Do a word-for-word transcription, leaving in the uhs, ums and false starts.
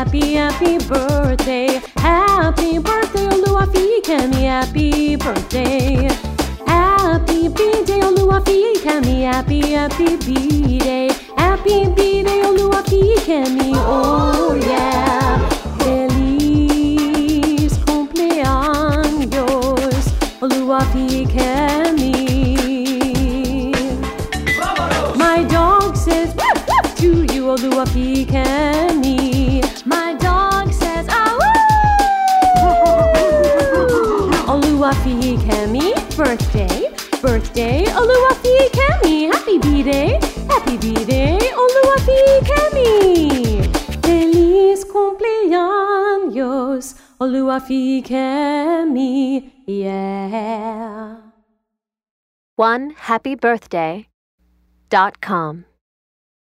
happy, happy birthday. Happy birthday, Oluwafiyikemi, happy birthday. Happy B-Day, Oluwafiyikemi, happy, happy B-Day. Happy B-Day, Oluwafiyikemi, oh yeah. Feliz cumpleaños, Oluwafiyikemi. My dog says to you, Oluwafiyikemi. My dog says ah woo. Oluwafiyikemi, birthday, birthday, Oluwafiyikemi. Happy B-Day, happy B-Day, Oluwafiyikemi. Feliz cumpleaños, Oluwafiyikemi, yeah. One happy birthday dot com